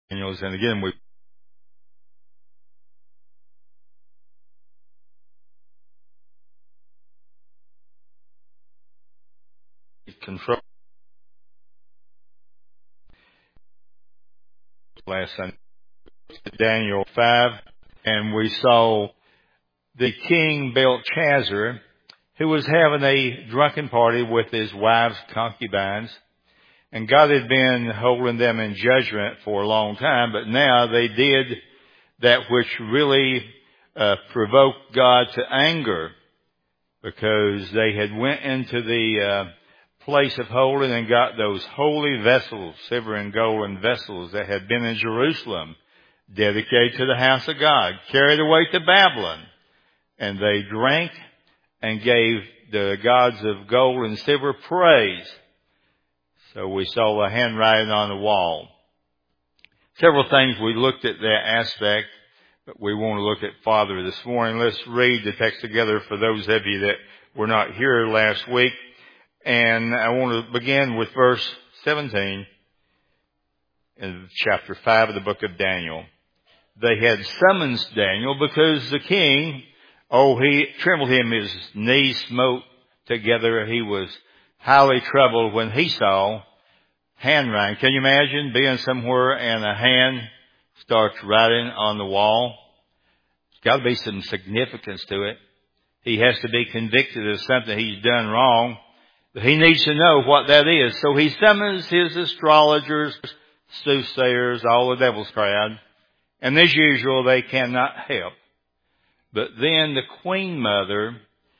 Daniels, and again we control last Sunday, Daniel 5, and we saw the king Belshazzar, who was having a drunken party with his wife's concubines, and God had been holding them in judgment for a long time, but now they did that which really provoked God to anger, because they had went into the place of holding and got those holy vessels, silver and golden vessels that had been in Jerusalem, dedicated to the house of God, carried away to Babylon. And they drank and gave the gods of gold and silver praise. So we saw the handwriting on the wall. Several things we looked at that aspect, but we want to look at farther this morning. Let's read the text together for those of you that were not here last week. And I want to begin with verse 17 in chapter 5 of the book of Daniel. They had summoned Daniel because the king, he trembled him, his knees smote together. He was highly troubled when he saw handwriting. Can you imagine being somewhere and a hand starts writing on the wall? There's got to be some significance to it. He has to be convicted of something he's done wrong. But he needs to know what that is. So he summons his astrologers, soothsayers, all the devil's crowd. And as usual, they cannot help. But then the queen mother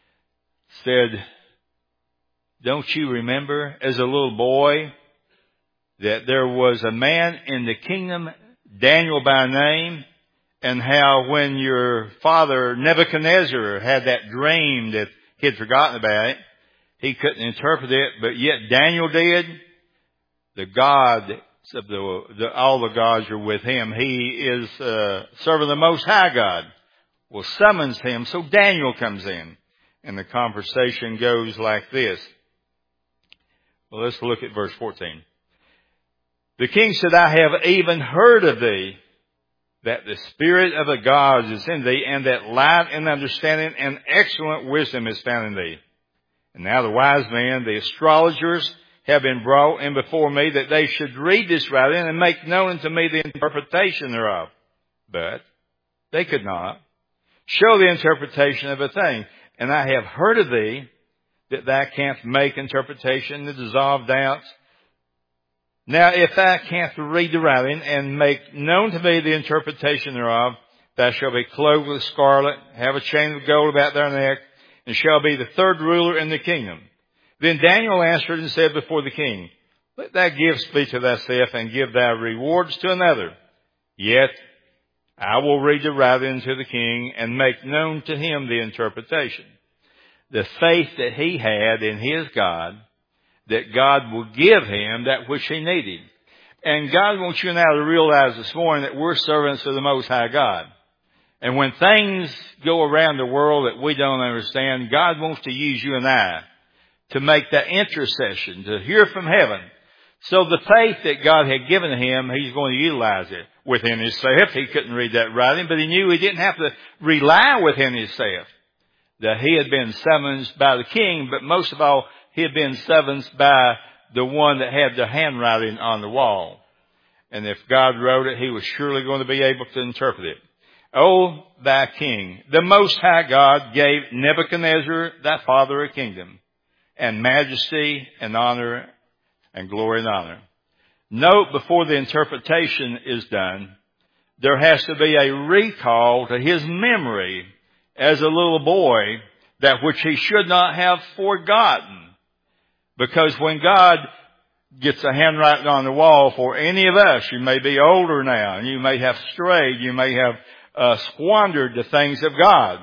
said, don't you remember as a little boy that there was a man in the kingdom, Daniel by name, and how when your father Nebuchadnezzar had that dream that he had forgotten about it, he couldn't interpret it, but yet Daniel did. The God of all the gods are with him. He is serving the Most High God. Well, summons him, so Daniel comes in. And the conversation goes like this. Well, let's look at verse 14. The king said, I have even heard of thee, that the spirit of the gods is in thee, and that light and understanding and excellent wisdom is found in thee. And now the wise men, the astrologers, have been brought in before me, that they should read this writing and make known unto me the interpretation thereof. But they could not show the interpretation of a thing. And I have heard of thee, that thou canst make interpretation to dissolve doubts. Now if thou canst read the writing and make known to me the interpretation thereof, thou shalt be clothed with scarlet, have a chain of gold about thy neck, and shall be the third ruler in the kingdom. Then Daniel answered and said before the king, let thy gifts be to thyself, and give thy rewards to another. Yet I will read the writing to the king, and make known to him the interpretation. The faith that he had in his God, that God will give him that which he needed. And God wants you and I to realize this morning that we're servants of the Most High God. And when things go around the world that we don't understand, God wants to use you and I to make that intercession, to hear from heaven. So the faith that God had given him, he's going to utilize it within himself. He couldn't read that writing, but he knew he didn't have to rely within himself. That he had been summoned by the king, but most of all, he had been summoned by the one that had the handwriting on the wall. And if God wrote it, he was surely going to be able to interpret it. O thy king, the Most High God gave Nebuchadnezzar thy father a kingdom, and majesty and honor and glory and honor. Note, before the interpretation is done, there has to be a recall to his memory as a little boy, that which he should not have forgotten. Because when God gets a handwriting on the wall for any of us, you may be older now, and you may have strayed, you may have squandered the things of God.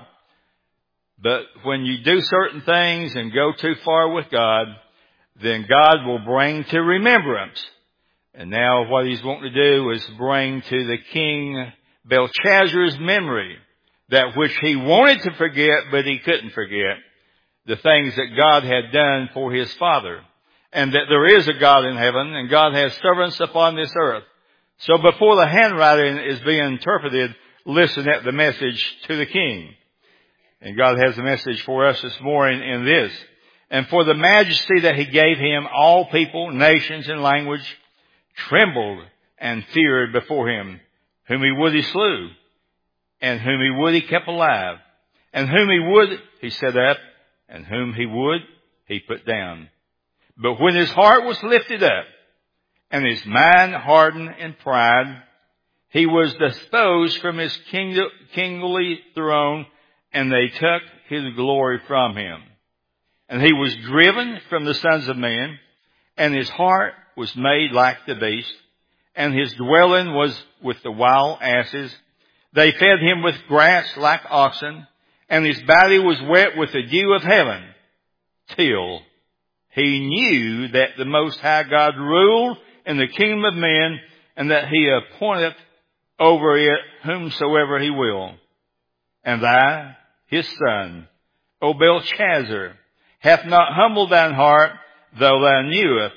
But when you do certain things and go too far with God, then God will bring to remembrance. And now what he's wanting to do is bring to the king Belshazzar's memory that which he wanted to forget, but he couldn't forget, the things that God had done for his father. And that there is a God in heaven, and God has servants upon this earth. So before the handwriting is being interpreted, listen at the message to the king. And God has a message for us this morning in this. And for the majesty that he gave him, all people, nations, and language trembled and feared before him. Whom he would he slew, and whom he would he kept alive, and whom he would he set up, and whom he would he put down. But when his heart was lifted up, and his mind hardened in pride, he was disposed from his kingly throne, and they took his glory from him. And he was driven from the sons of men, and his heart was made like the beast, and his dwelling was with the wild asses. They fed him with grass like oxen, and his body was wet with the dew of heaven, till he knew that the Most High God ruled in the kingdom of men, and that he appointeth over it whomsoever he will. And I, his son, O Belshazzar, hath not humbled thine heart, though thou knewest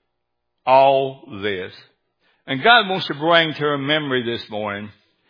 all this. And God wants to bring to our memory this morning.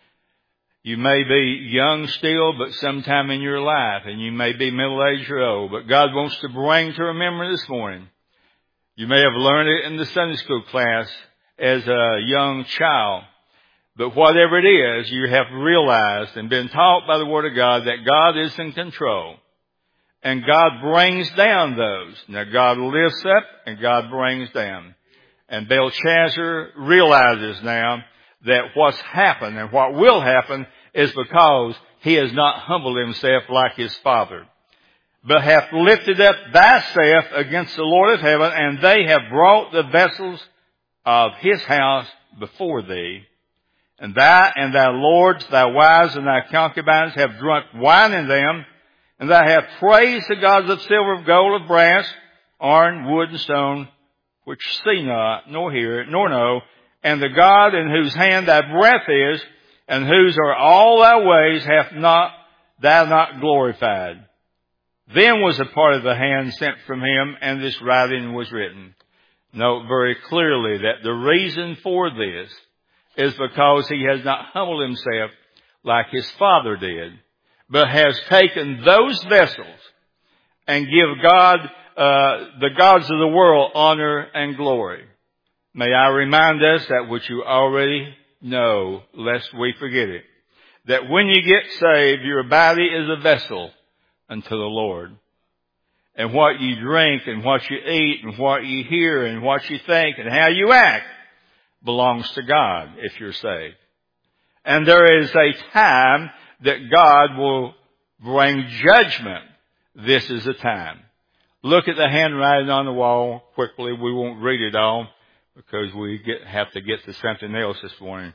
You may be young still, but sometime in your life, and you may be middle-aged or old, but God wants to bring to our memory this morning. You may have learned it in the Sunday school class as a young child, but whatever it is, you have realized and been taught by the Word of God that God is in control. And God brings down those. Now God lifts up and God brings down. And Belshazzar realizes now that what's happened and what will happen is because he has not humbled himself like his father, but hath lifted up thyself against the Lord of heaven, and they have brought the vessels of his house before thee. And thou and thy lords, thy wives and thy concubines have drunk wine in them, and thou hast praised the gods of silver, of gold, of brass, iron, wood, and stone, which see not, nor hear, nor know, and the God in whose hand thy breath is, and whose are all thy ways, hath not thou not glorified. Then was a part of the hand sent from him, and this writing was written. Note very clearly that the reason for this is because he has not humbled himself like his father did, but has taken those vessels and give God, the gods of the world, honor and glory. May I remind us that which you already know, lest we forget it, that when you get saved, your body is a vessel unto the Lord. And what you drink and what you eat and what you hear and what you think and how you act belongs to God if you're saved. And there is a time that God will bring judgment. This is the time. Look at the handwriting on the wall quickly. We won't read it all because we have to get to something else this morning.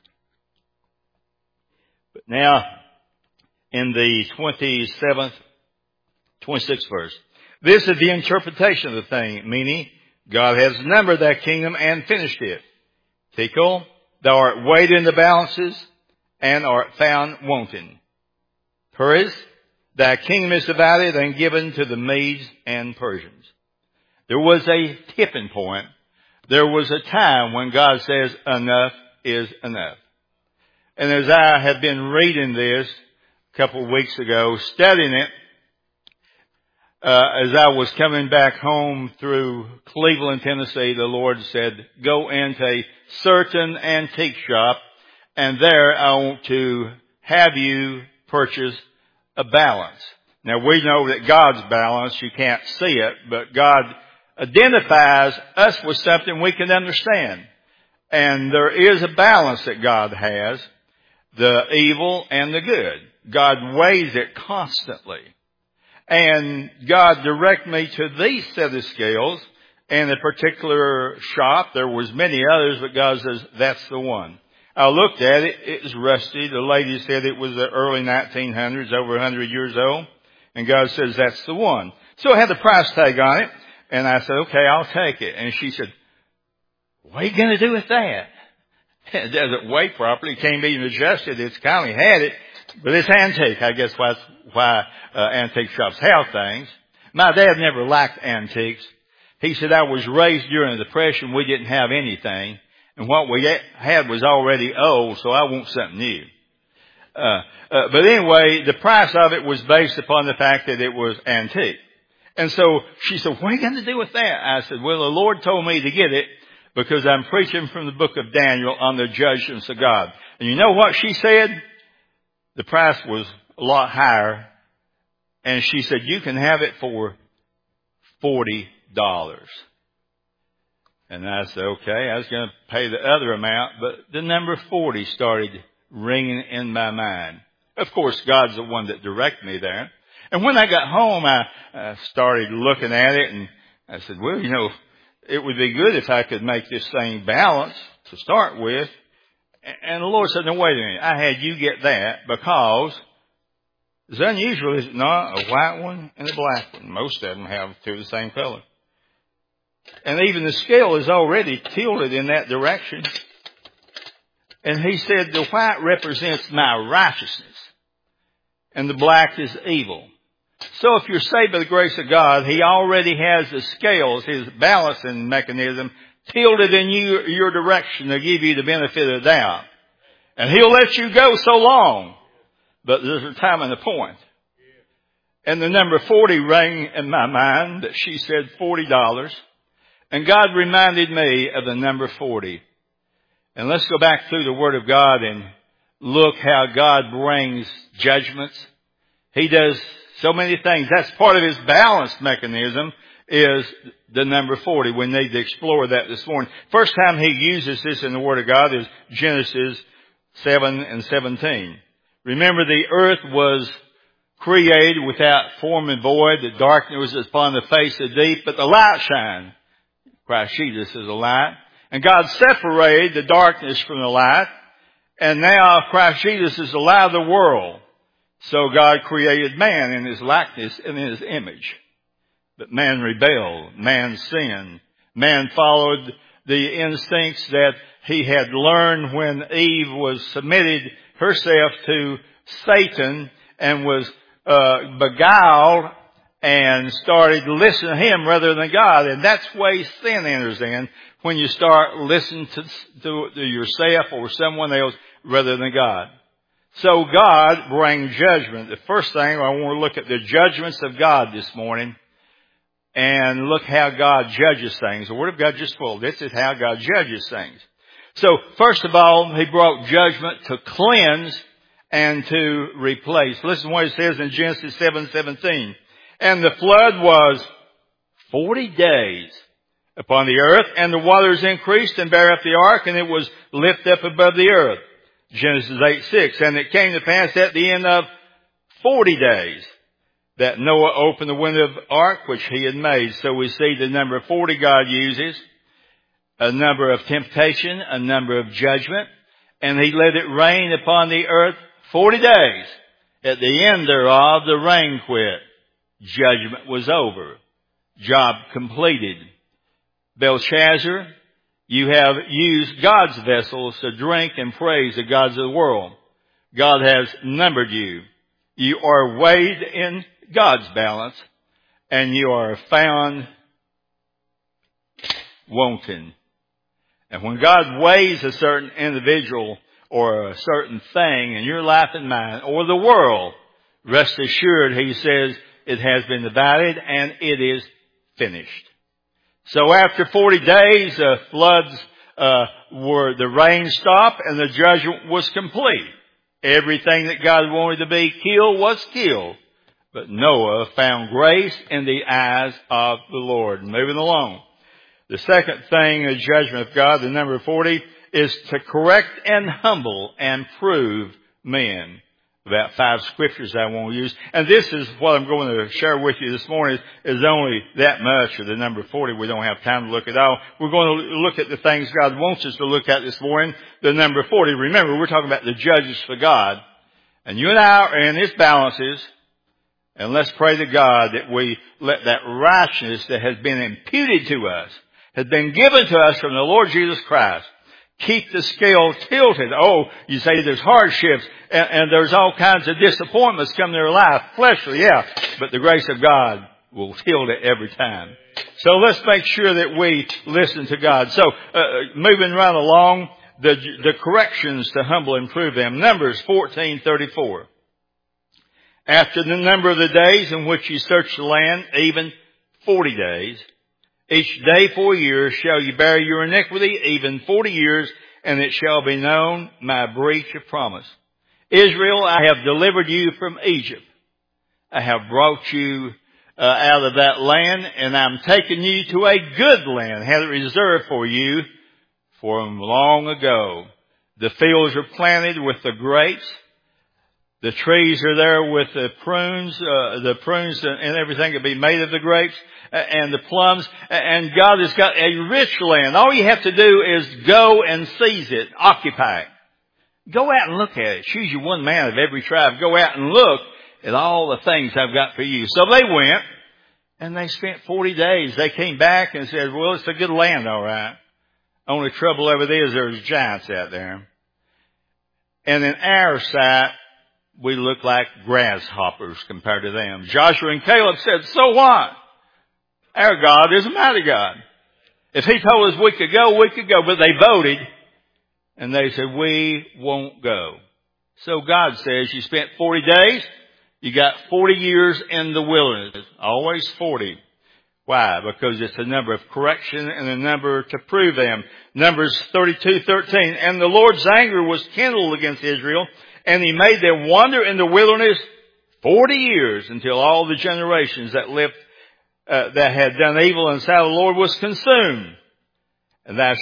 But now, in the 26th verse, this is the interpretation of the thing, meaning God has numbered that kingdom and finished it. Tekel, thou art weighed in the balances and art found wanting. Peres, thy kingdom is divided and given to the Medes and Persians. There was a tipping point. There was a time when God says enough is enough. And as I have been reading this a couple of weeks ago, studying it, as I was coming back home through Cleveland, Tennessee, the Lord said, go into a certain antique shop, and there I want to have you purchase a balance. Now we know that God's balance, you can't see it, but God identifies us with something we can understand. And there is a balance that God has, the evil and the good. God weighs it constantly. And God directed me to these set of scales in a particular shop. There was many others, but God says, that's the one. I looked at it. It was rusty. The lady said it was the early 1900s, over 100 years old. And God says, that's the one. So I had the price tag on it. And I said, okay, I'll take it. And she said, what are you going to do with that? It doesn't weigh properly. It can't be adjusted. It's kindly had it. But it's antique. I guess that's why antique shops have things. My dad never liked antiques. He said, I was raised during the Depression. We didn't have anything. And what we had was already old, so I want something new. But anyway, the price of it was based upon the fact that it was antique. And so she said, what are you going to do with that? I said, well, the Lord told me to get it because I'm preaching from the book of Daniel on the judgments of God. And you know what she said? The price was a lot higher. And she said, you can have it for $40. And I said, okay, I was going to pay the other amount, but the number 40 started ringing in my mind. Of course, God's the one that directed me there. And when I got home, I started looking at it, and I said, well, you know, it would be good if I could make this thing balance to start with. And the Lord said, no, wait a minute. I had you get that because it's unusual, is it not? A white one and a black one. Most of them have two of the same color. And even the scale is already tilted in that direction. And he said, the white represents my righteousness, and the black is evil. So if you're saved by the grace of God, he already has the scales, his balancing mechanism, tilted in your direction to give you the benefit of the doubt. And he'll let you go so long, but there's a time and a point. And the number 40 rang in my mind that she said $40. And God reminded me of the number 40. And let's go back through the Word of God and look how God brings judgments. He does so many things. That's part of his balance mechanism is the number 40. We need to explore that this morning. First time he uses this in the Word of God is Genesis 7:17. Remember, the earth was created without form and void. The darkness was upon the face of the deep, but the light shined. Christ Jesus is a light. And God separated the darkness from the light. And now Christ Jesus is the light of the world. So God created man in his likeness and in his image. But man rebelled. Man sinned. Man followed the instincts that he had learned when Eve was submitted herself to Satan and was beguiled and started listening to him rather than God. And that's the way sin enters in, when you start listening to yourself or someone else rather than God. So God brings judgment. The first thing, I want to look at the judgments of God this morning and look how God judges things. The Word of God just full. This is how God judges things. So first of all, he brought judgment to cleanse and to replace. Listen to what it says in Genesis 7:17. And the flood was 40 days upon the earth, and the waters increased and bare up the ark, and it was lifted up above the earth. Genesis 8:6. And it came to pass at the end of 40 days that Noah opened the window of the ark which he had made. So we see the number 40 God uses, a number of temptation, a number of judgment, and he let it rain upon the earth 40 days. At the end thereof, the rain quit. Judgment was over. Job completed. Belshazzar, you have used God's vessels to drink and praise the gods of the world. God has numbered you. You are weighed in God's balance, and you are found wanting. And when God weighs a certain individual or a certain thing in your life and mine or the world, rest assured, he says, it has been divided and it is finished. So after 40 days, the floods the rain stopped and the judgment was complete. Everything that God wanted to be killed was killed. But Noah found grace in the eyes of the Lord. Moving along. The second thing, the judgment of God, the number 40, is to correct and humble and prove men. About 5 scriptures I want to use. And this is what I'm going to share with you this morning is only that much of the number 40. We don't have time to look at all. We're going to look at the things God wants us to look at this morning. The number 40. Remember, we're talking about the judges for God. And you and I are in his balances. And let's pray to God that we let that righteousness that has been imputed to us, has been given to us from the Lord Jesus Christ, keep the scale tilted. Oh, you say there's hardships and there's all kinds of disappointments come in their life. Fleshly, yeah. But the grace of God will heal it every time. So let's make sure that we listen to God. So, moving right along, the corrections to humble and prove them. Numbers 14:34. After the number of the days in which you search the land, even 40 days, each day 4 years shall you bear your iniquity, even 40 years, and it shall be known my breach of promise. Israel, I have delivered you from Egypt. I have brought you out of that land, and I'm taking you to a good land, had it reserved for you from long ago. The fields are planted with the grapes. The trees are there with the prunes and everything that be made of the grapes and the plums. And God has got a rich land. All you have to do is go and seize it, occupy it. Go out and look at it. Choose you one man of every tribe. Go out and look at all the things I've got for you. So they went and they spent 40 days. They came back and said, well, it's a good land, all right. Only trouble over there is there's giants out there. And in our sight, we look like grasshoppers compared to them. Joshua and Caleb said, so what? Our God is a mighty God. If He told us we could go, we could go. But they voted, and they said, we won't go. So God says, you spent 40 days, you got 40 years in the wilderness. Always 40. Why? Because it's a number of correction and a number to prove them. Numbers 32:13. And the Lord's anger was kindled against Israel, and He made them wander in the wilderness 40 years until all the generations that lived, that had done evil in the sight of the Lord was consumed. And thou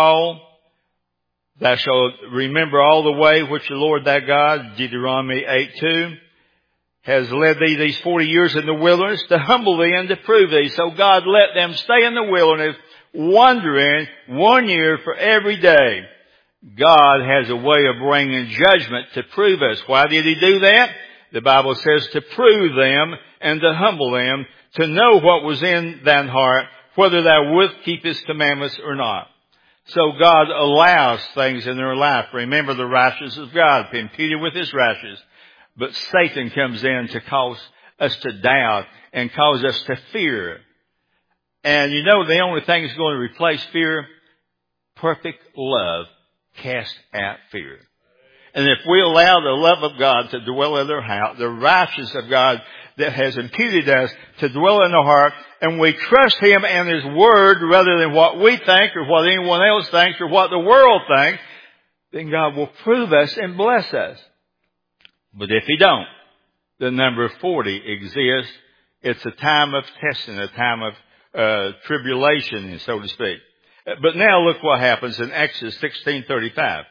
shalt remember all the way which the Lord thy God, Deuteronomy 8:2, has led thee these 40 years in the wilderness to humble thee and to prove thee. So God let them stay in the wilderness, wandering 1 year for every day. God has a way of bringing judgment to prove us. Why did He do that? The Bible says to prove them and to humble them, to know what was in thine heart, whether thou wouldst keep His commandments or not. So God allows things in their life. Remember, the righteousness of God imputed with His righteousness. But Satan comes in to cause us to doubt and cause us to fear. And you know the only thing that's going to replace fear? Perfect love casts out fear. And if we allow the love of God to dwell in our heart, the righteousness of God that has imputed us to dwell in our heart, and we trust Him and His Word rather than what we think or what anyone else thinks or what the world thinks, then God will prove us and bless us. But if He don't, the number 40 exists. It's a time of testing, a time of tribulation, so to speak. But now look what happens in Exodus 16:35.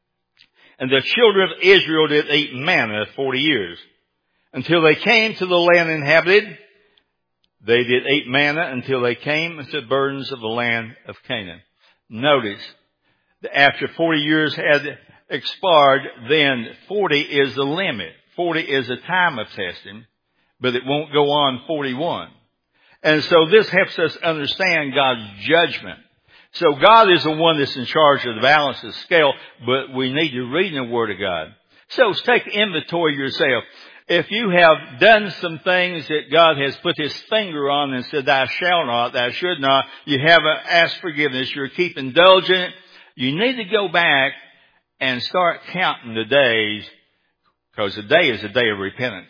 And the children of Israel did eat manna 40 years, until they came to the land inhabited. They did eat manna until they came into the burdens of the land of Canaan. Notice, after 40 years had expired, then 40 is the limit. 40 is a time of testing, but it won't go on 41. And so this helps us understand God's judgment. So God is the one that's in charge of the balance of the scale, but we need to read in the Word of God. So take inventory of yourself. If you have done some things that God has put His finger on and said, thou shalt not, thou should not, you haven't asked forgiveness, you're keeping indulgent, you need to go back and start counting the days, because the day is a day of repentance.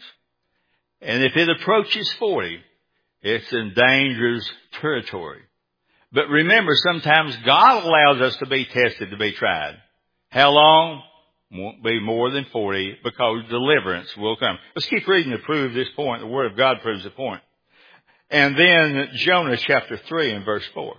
And if it approaches 40, it's in dangerous territory. But remember, sometimes God allows us to be tested, to be tried. How long? Won't be more than 40, because deliverance will come. Let's keep reading to prove this point. The Word of God proves the point. And then Jonah chapter 3 and verse 4.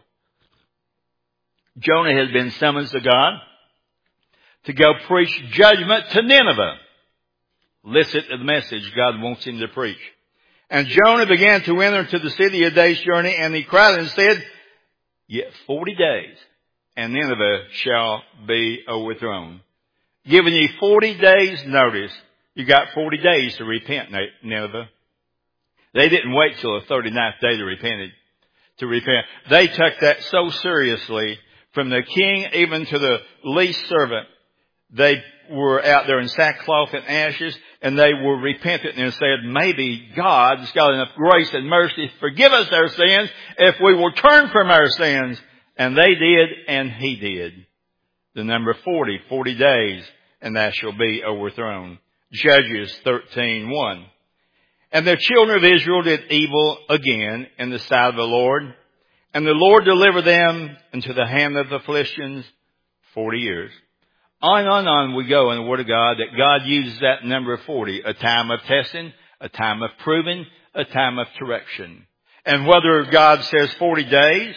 Jonah has been summoned to God to go preach judgment to Nineveh. Listen to the message God wants him to preach. And Jonah began to enter into the city a day's journey, and he cried and said, yet 40 days, and Nineveh shall be overthrown. Giving you 40 days notice. You got 40 days to repent, Nineveh. They didn't wait till the 39th day to repent. They took that so seriously, from the king even to the least servant. They were out there in sackcloth and ashes, and they were repentant and said, maybe God's got enough grace and mercy to forgive us our sins if we will turn from our sins. And they did, and he did. The number 40, 40 days, and thou shalt be overthrown. Judges 13:1. And the children of Israel did evil again in the sight of the Lord. And the Lord delivered them into the hand of the Philistines 40 years. On and on we go in the Word of God that God uses that number 40. A time of testing, a time of proving, a time of correction. And whether God says 40 days,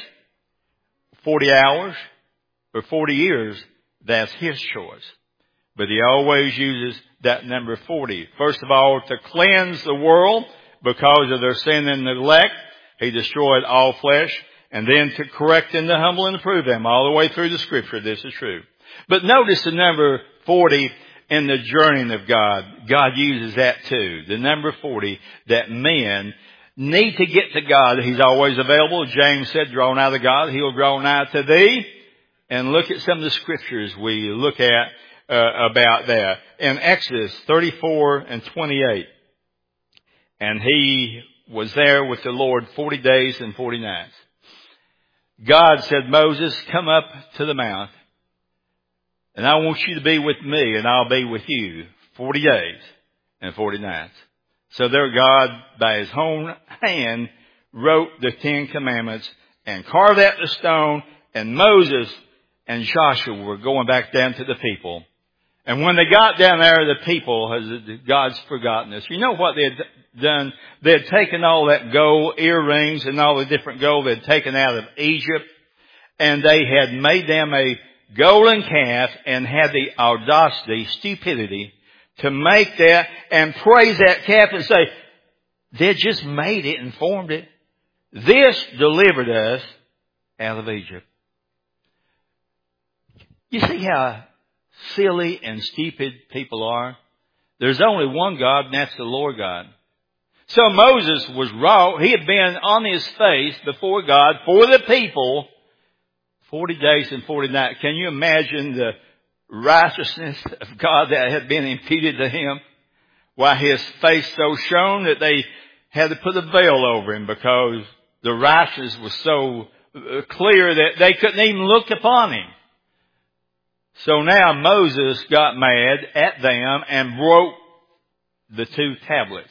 40 hours, or 40 years, that's His choice. But He always uses that number 40. First of all, to cleanse the world because of their sin and neglect. He destroyed all flesh. And then to correct and to humble and to prove them. All the way through the Scripture, this is true. But notice the number 40 in the journeying of God. God uses that too. The number 40, that men need to get to God. He's always available. James said, draw nigh to God, He will draw nigh to thee. And look at some of the Scriptures we look at about that. In Exodus 34:28. And he was there with the Lord 40 days and 40 nights. God said, Moses, come up to the mount, and I want you to be with me, and I'll be with you 40 days and 40 nights. So there God, by His own hand, wrote the 10 Commandments and carved out the stone, and Moses and Joshua were going back down to the people. And when they got down there, the people, God's forgotten us. You know what they had done? They had taken all that gold earrings and all the different gold they had taken out of Egypt, and they had made them a golden calf and had the audacity, stupidity, to make that and praise that calf and say, they just made it and formed it. This delivered us out of Egypt. You see how silly and stupid people are? There's only one God, and that's the Lord God. So Moses was wrong. He had been on his face before God for the people 40 days and 40 nights. Can you imagine the righteousness of God that had been imputed to him? Why his face so shone that they had to put a veil over him because the righteousness was so clear that they couldn't even look upon him. So now Moses got mad at them and broke the 2 tablets.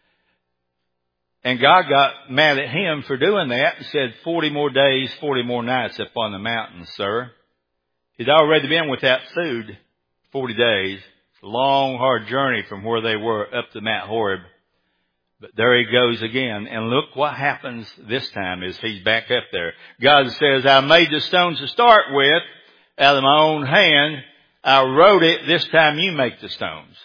And God got mad at him for doing that and said, 40 more days, 40 more nights up on the mountain, sir. He'd already been without food 40 days. It's a long, hard journey from where they were up to Mount Horeb. But there he goes again. And look what happens this time as he's back up there. God says, I made the stones to start with out of my own hand. I wrote it. This time you make the stones.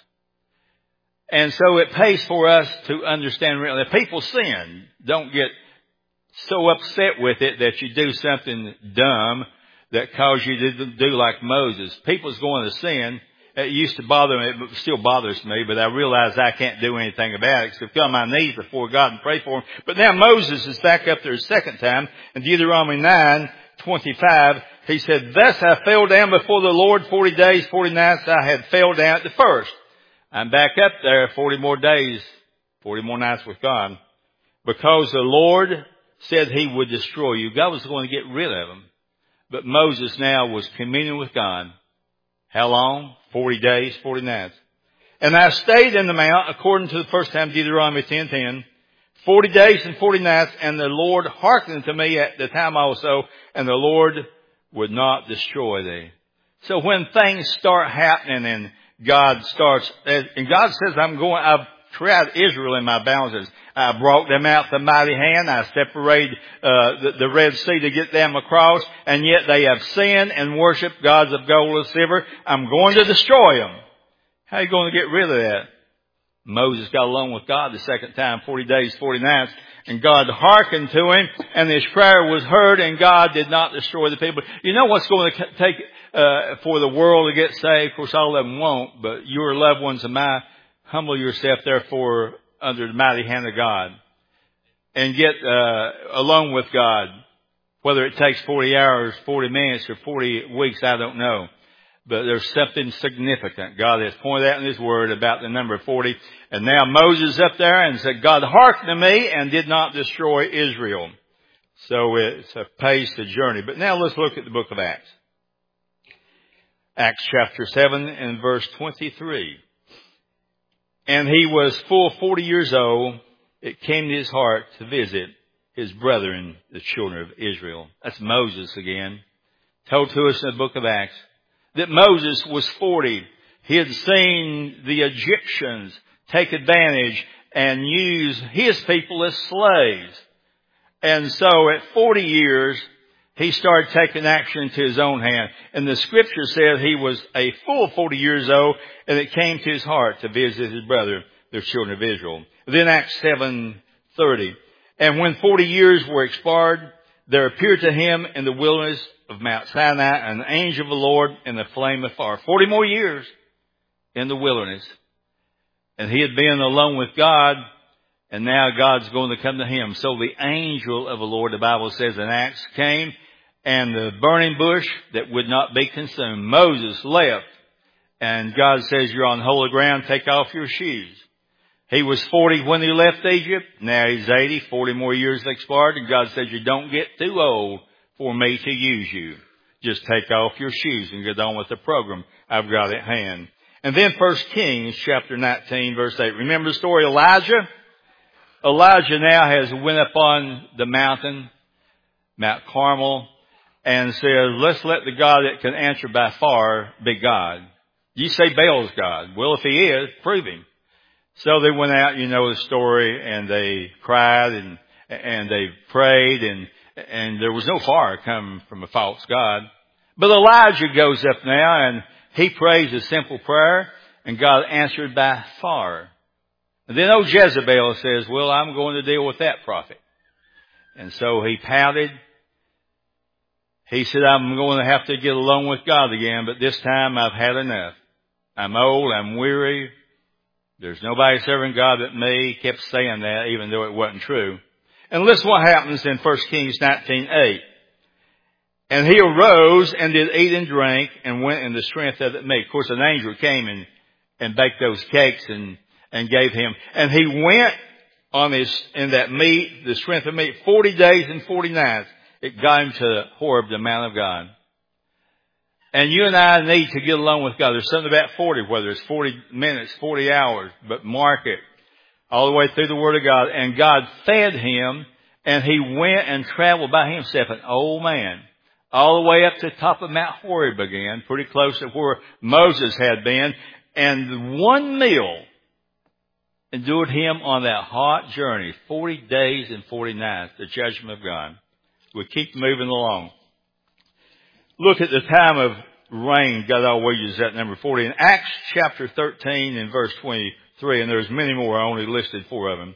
And so it pays for us to understand really. If people sin, don't get so upset with it that you do something dumb that causes you to do like Moses. People's going to sin. It used to bother me. It still bothers me, but I realize I can't do anything about it. So I fell on my knees before God and pray for him. But now Moses is back up there a second time. In Deuteronomy 9:25, he said, thus I fell down before the Lord 40 days, 40 nights. I had fell down at the first. I'm back up there 40 more days, 40 more nights with God. Because the Lord said He would destroy you. God was going to get rid of them. But Moses now was communing with God. How long? 40 days, 40 nights. And I stayed in the mount, according to the first time, Deuteronomy 10:10, 40 days and 40 nights, and the Lord hearkened to me at the time also, and the Lord would not destroy thee. So when things start happening and God starts, and God says, I've tried Israel in my boundaries. I brought them out the mighty hand. I separated the Red Sea to get them across, and yet they have sinned and worshiped gods of gold and silver. I'm going to destroy them. How are you going to get rid of that? Moses got along with God the second time, 40 days, 40 nights, and God hearkened to him, and his prayer was heard, and God did not destroy the people. You know what's going to take for the world to get saved? Of course, all of them won't, but your loved ones and mine, humble yourself, therefore, under the mighty hand of God, and get along with God. Whether it takes 40 hours, 40 minutes, or 40 weeks, I don't know. But there's something significant God has pointed out in His Word about the number 40. And now Moses up there and said, God hearkened to me and did not destroy Israel. So it's a pace to journey. But now let's look at the book of Acts. Acts chapter 7 and verse 23. And he was full 40 years old. It came to his heart to visit his brethren, the children of Israel. That's Moses again. Told to us in the book of Acts that Moses was 40. He had seen the Egyptians take advantage and use his people as slaves. And so at 40 years, he started taking action into his own hand. And the scripture says he was a full 40 years old, and it came to his heart to visit his brother, the children of Israel. Then Acts 7:30. And when 40 years were expired, there appeared to him in the wilderness of Mount Sinai an angel of the Lord in the flame of fire. 40 more years in the wilderness. And he had been alone with God, and now God's going to come to him. So the angel of the Lord, the Bible says in Acts, came, and the burning bush that would not be consumed. Moses left, and God says, you're on holy ground, take off your shoes. He was 40 when he left Egypt. Now he's 80, 40 more years expired, and God says, you don't get too old for me to use you. Just take off your shoes and get on with the program I've got at hand. And then 1 Kings chapter 19 verse 8. Remember the story of Elijah? Elijah now has went up on the mountain, Mount Carmel, and says, let's let the God that can answer by fire be God. You say Baal's God. Well, if he is, prove him. So they went out, you know the story, and they cried and they prayed, and there was no fire coming from a false God. But Elijah goes up now and he prays a simple prayer, and God answered by fire. And then old Jezebel says, well, I'm going to deal with that prophet. And so he pouted. He said, I'm going to have to get along with God again, but this time I've had enough. I'm old, I'm weary. There's nobody serving God but me. He kept saying that, even though it wasn't true. And listen what happens in 1 Kings 19:8. And he arose and did eat and drink and went in the strength of the meat. Of course, an angel came and baked those cakes and gave him. And he went on in that meat, the strength of meat, 40 days and 40 nights. It got him to Horeb, the Mount of God. And you and I need to get along with God. There's something about 40, whether it's 40 minutes, 40 hours, but mark it all the way through the Word of God. And God fed him, and he went and traveled by himself, an old man, all the way up to the top of Mount Horeb again, pretty close to where Moses had been. And one meal endured him on that hot journey, 40 days and 40 nights, the judgment of God. We keep moving along. Look at the time of rain. God always uses that number 40. In Acts chapter 13 and verse 23, and there's many more, I only listed 4 of them.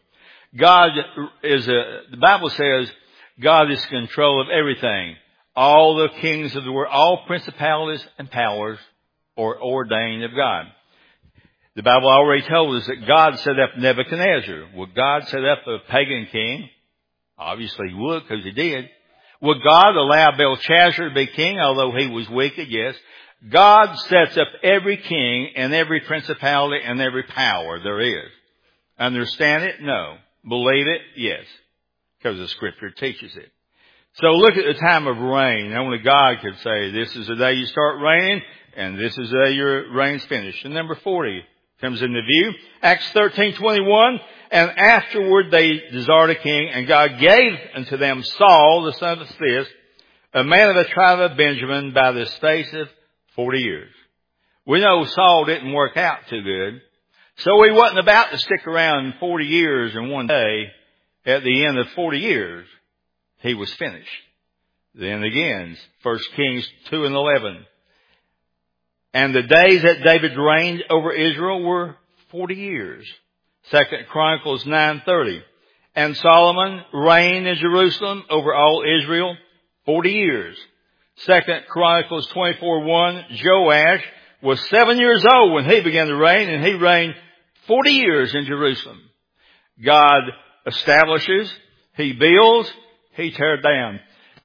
The Bible says God is in control of everything. All the kings of the world, all principalities and powers are ordained of God. The Bible already told us that God set up Nebuchadnezzar. Would God set up a pagan king? Obviously he would, because he did. Would God allow Belshazzar to be king, although he was wicked? Yes. God sets up every king and every principality and every power there is. Understand it? No. Believe it? Yes. Because the Scripture teaches it. So look at the time of rain. Only God could say, this is the day you start raining, and this is the day your rain's finished. And number 40 comes into view. Acts 13:21. And afterward they desired a king, and God gave unto them Saul, the son of Cis, a man of the tribe of Benjamin, by the space of 40 years. We know Saul didn't work out too good. So he wasn't about to stick around 40 years and one day. At the end of 40 years, he was finished. Then again, 1 Kings 2:11. And the days that David reigned over Israel were 40 years. 2 Chronicles 9:30. And Solomon reigned in Jerusalem over all Israel 40 years. 2 Chronicles 24:1. Joash was 7 years old when he began to reign, and he reigned 40 years in Jerusalem. God establishes, he builds, he tears down.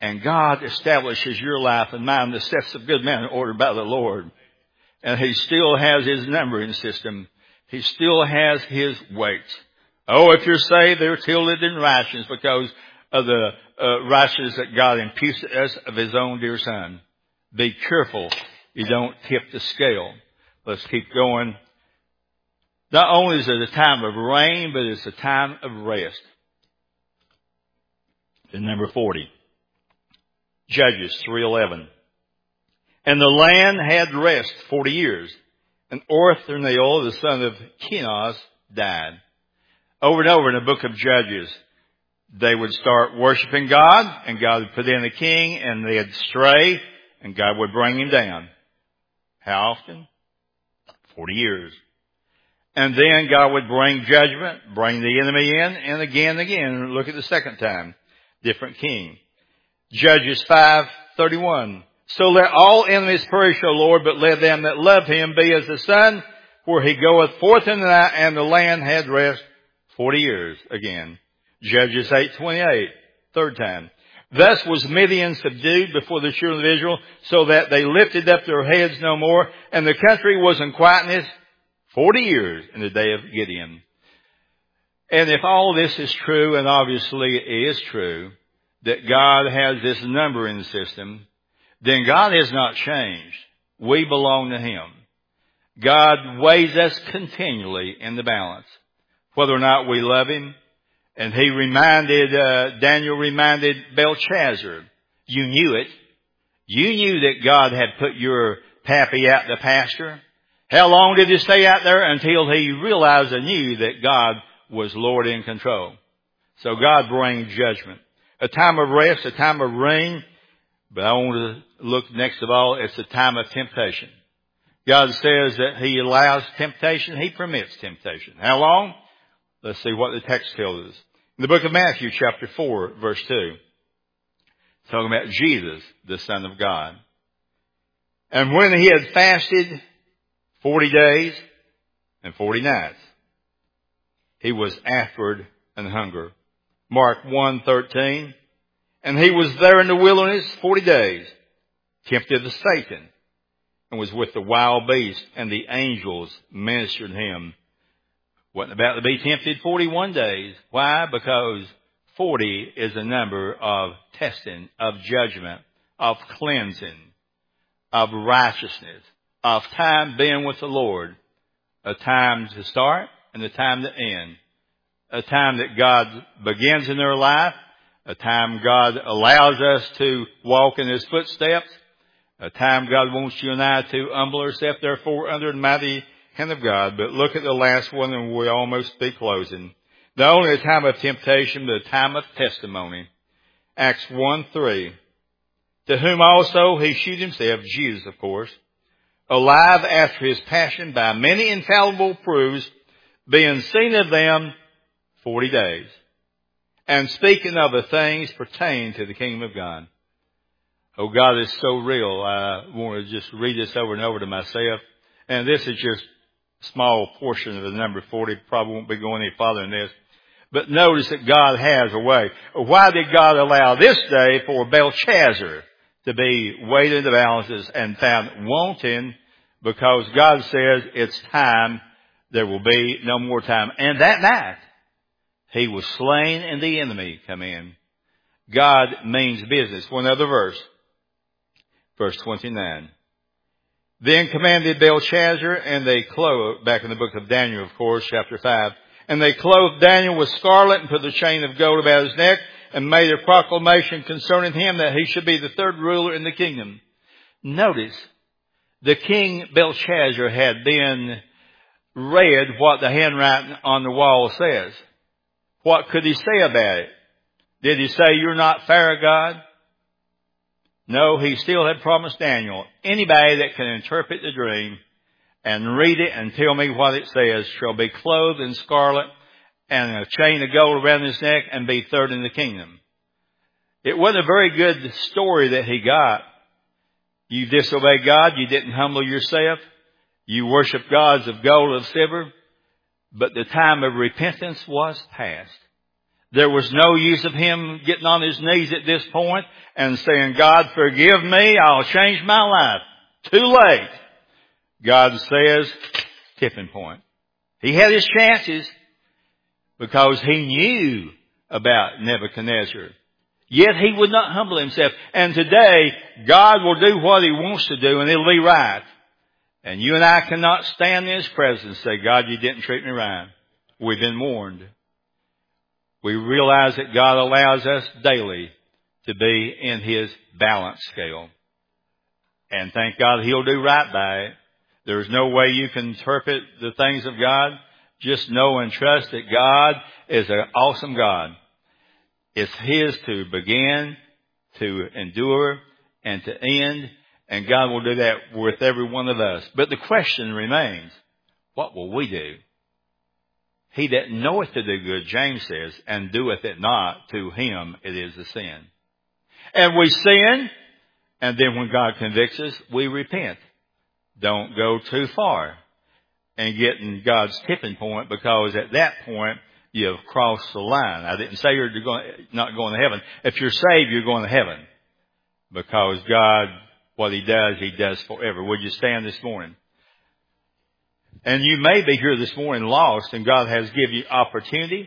And God establishes your life and mine. The steps of good men are ordered by the Lord. And He still has His numbering system. He still has His weights. Oh, if you're saved, they're tilted in righteousness because of the righteousness that God imputes to us of His own dear Son. Be careful you don't tip the scale. Let's keep going. Not only is it a time of rain, but it's a time of rest. And number 40. Judges 3:11. And the land had rest 40 years. And Othniel, the son of Kenaz, died. Over and over in the book of Judges, they would start worshiping God, and God would put in a king, and they'd stray, and God would bring him down. How often? 40 years. And then God would bring judgment, bring the enemy in, and again. Look at the second time. Different king. Judges 5:31. So let all enemies perish, O Lord, but let them that love Him be as the sun, where He goeth forth in the night, and the land had rest 40 years again. Judges 8:28, third time. Thus was Midian subdued before the children of Israel, so that they lifted up their heads no more, and the country was in quietness 40 years in the day of Gideon. And if all this is true, and obviously it is true, that God has this numbering system, then God has not changed. We belong to Him. God weighs us continually in the balance, whether or not we love Him. And Daniel reminded Belshazzar, you knew it. You knew that God had put your pappy out to pasture. How long did he stay out there? Until he realized and knew that God was Lord in control. So God brings judgment. A time of rest, a time of rain. But I want to look next of all, it's a time of temptation. God says that He allows temptation. He permits temptation. How long? Let's see what the text tells us. In the book of Matthew, chapter 4, verse 2. Talking about Jesus, the Son of God. And when He had fasted 40 days and 40 nights, He was afterward and hunger. Mark 1:13. And He was there in the wilderness 40 days, tempted of Satan, and was with the wild beasts, and the angels ministered Him. Wasn't about to be tempted 41 days. Why? Because 40 is a number of testing, of judgment, of cleansing, of righteousness, of time being with the Lord. A time to start and a time to end. A time that God begins in their life. A time God allows us to walk in His footsteps. A time God wants you and I to humble ourselves, therefore, under the mighty hand of God. But look at the last one, and we'll almost be closing. Not only a time of temptation, but a time of testimony. Acts 1:3. To whom also He shewed Himself, Jesus of course, alive after His passion by many infallible proofs, being seen of them 40 days. And speaking of the things pertaining to the kingdom of God. Oh, God is so real. I want to just read this over and over to myself. And this is just a small portion of the number 40. Probably won't be going any farther than this. But notice that God has a way. Why did God allow this day for Belshazzar to be weighed in the balances and found wanting? Because God says it's time. There will be no more time. And that night, he was slain and the enemy come in. God means business. One other verse. Verse 29. Then commanded Belshazzar, and they clothed, back in the book of Daniel, of course, chapter 5, and they clothed Daniel with scarlet and put a chain of gold about his neck and made a proclamation concerning him that he should be the third ruler in the kingdom. Notice, the king Belshazzar had been read what the handwriting on the wall says. What could he say about it? Did he say, you're not fair, God? No, he still had promised Daniel, anybody that can interpret the dream and read it and tell me what it says shall be clothed in scarlet and a chain of gold around his neck and be third in the kingdom. It wasn't a very good story that he got. You disobeyed God. You didn't humble yourself. You worship gods of gold and silver. But the time of repentance was past. There was no use of him getting on his knees at this point and saying, God, forgive me, I'll change my life. Too late. God says, tipping point. He had his chances because he knew about Nebuchadnezzar. Yet he would not humble himself. And today, God will do what he wants to do and it'll be right. And you and I cannot stand in his presence and say, God, you didn't treat me right. We've been warned. We realize that God allows us daily to be in his balance scale. And thank God he'll do right by it. There's no way you can interpret the things of God. Just know and trust that God is an awesome God. It's his to begin, to endure, and to end. And God will do that with every one of us. But the question remains, what will we do? He that knoweth to do good, James says, and doeth it not, to him it is a sin. And we sin, and then when God convicts us, we repent. Don't go too far and get in God's tipping point, because at that point you have crossed the line. I didn't say you're not going to heaven. If you're saved, you're going to heaven, because God, what he does forever. Would you stand this morning? And you may be here this morning lost, and God has given you opportunity.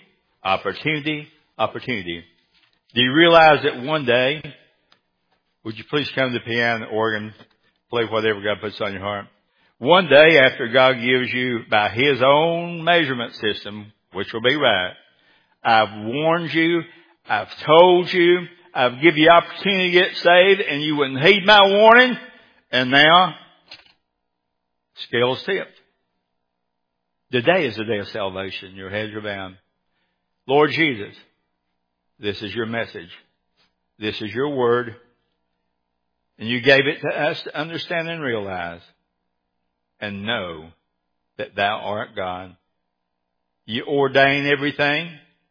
Do you realize that one day, would you please come to the piano, organ, play whatever God puts on your heart. One day after God gives you by his own measurement system, which will be right, I've warned you, I've told you, I've given you opportunity to get saved, and you wouldn't heed my warning, and now, scales tipped. Today is the day of salvation. Your heads are bowed. Lord Jesus, this is your message. This is your word. And you gave it to us to understand and realize and know that thou art God. You ordain everything.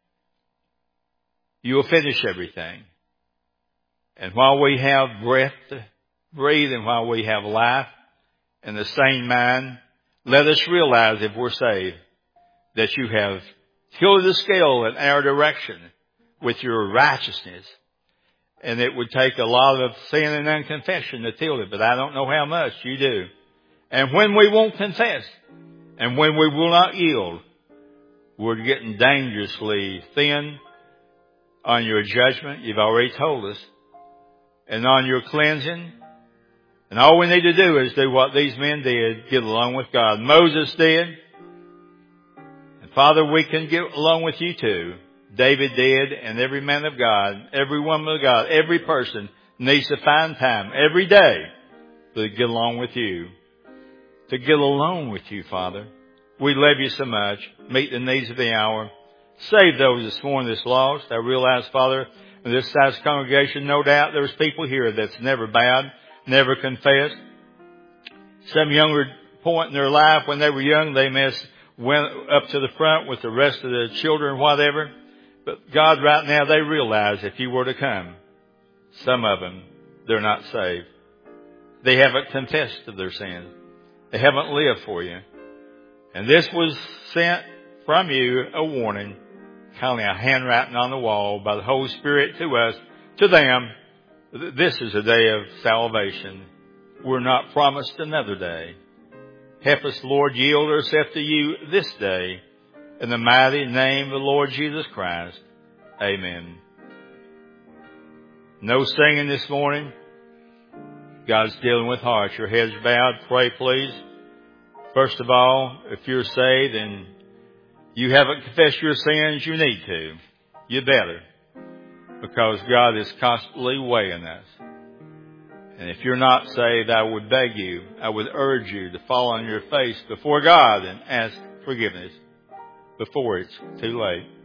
You will finish everything. And while we have breath to breathe and while we have life and the sane mind, let us realize, if we're saved, that you have tilted the scale in our direction with your righteousness. And it would take a lot of sin and unconfession to tilt it, but I don't know how much you do. And when we won't confess, and when we will not yield, we're getting dangerously thin on your judgment. You've already told us. And on your cleansing. And all we need to do is do what these men did, get along with God. Moses did. And Father, we can get along with you too. David did, and every man of God, every woman of God, every person needs to find time every day to get along with you. To get along with you, Father. We love you so much. Meet the needs of the hour. Save those this morning that's lost. I realize, Father, in this size congregation, no doubt there's people here that's never bowed, never confessed. Some younger point in their life when they were young, they went up to the front with the rest of the children, whatever. But God, right now, they realize if you were to come, some of them, they're not saved. They haven't confessed of their sins. They haven't lived for you. And this was sent from you, a warning, kind of a handwriting on the wall by the Holy Spirit to us, to them. This is a day of salvation. We're not promised another day. Help us, Lord, yield ourselves to you this day. In the mighty name of the Lord Jesus Christ. Amen. No singing this morning. God's dealing with hearts. Your heads bowed. Pray, please. First of all, if you're saved and you haven't confessed your sins, you need to. You better. Because God is constantly weighing us. And if you're not saved, I would beg you, I would urge you to fall on your face before God and ask forgiveness before it's too late.